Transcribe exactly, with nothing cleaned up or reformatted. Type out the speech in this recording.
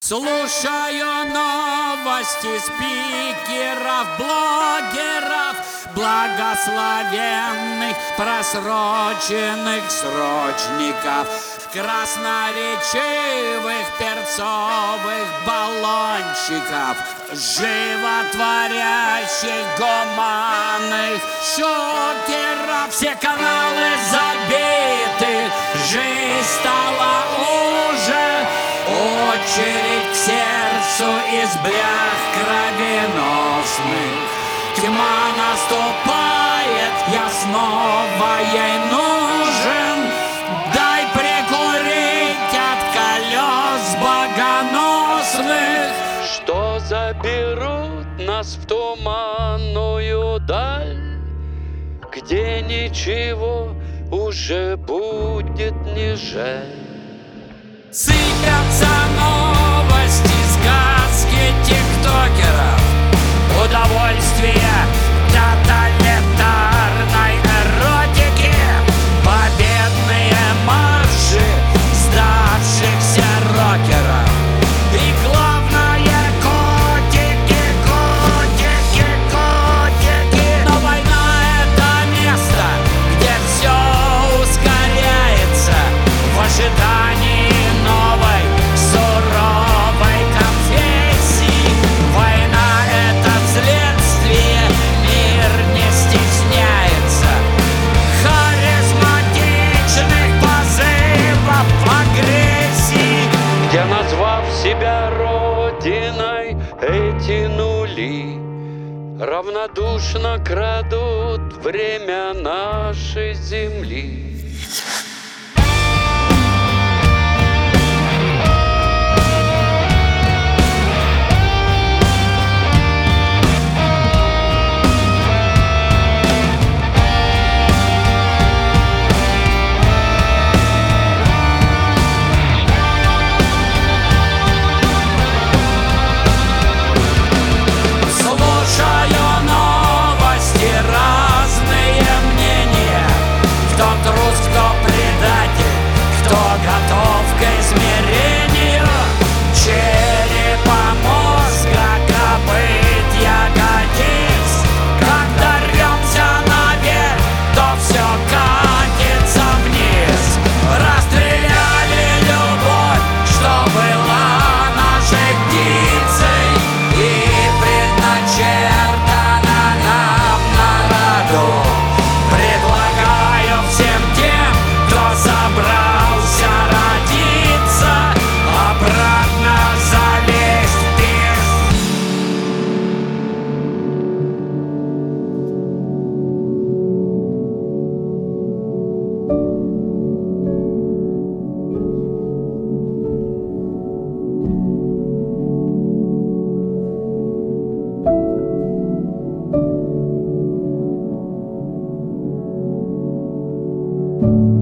Слушаю новости спикеров, блогеров, благословенных, просроченных срочников, красноречивых перцовых баллончиков, животворящих гуманных шокеров. Все каналы забиты, жизнь стала уже очередь к сердцу из блях кровеносных. Тьма наступает, я снова ей нужен. Дай прикурить от колес богоносных, что заберут нас в туманную даль, где ничего уже будет не жаль. Сыпятся новости, сказки тиктокеров, удовольствие тоталитарной эротики, победные марши сдавшихся рокеров. И главное, котики, котики, котики. Но война — это место, где все ускоряется в ожидании новой суровой конфессии. Война — это следствие, мир не стесняется харизматичных позывов агрессии. Где, назвав себя родиной, эти нули равнодушно крадут время нашей земли. Слушаю новости, разные мнения. Кто трус, кто предатель, кто готов к измерению черепа, мозга, копыт, ягодиц. Когда рвемся наверх, то все катится вниз. Расстреляли любовь, что была нашей птицей и предначертана нам на роду. Предлагаю всем тем, кто собрался родиться, обратно залезть в песнь. Thank you.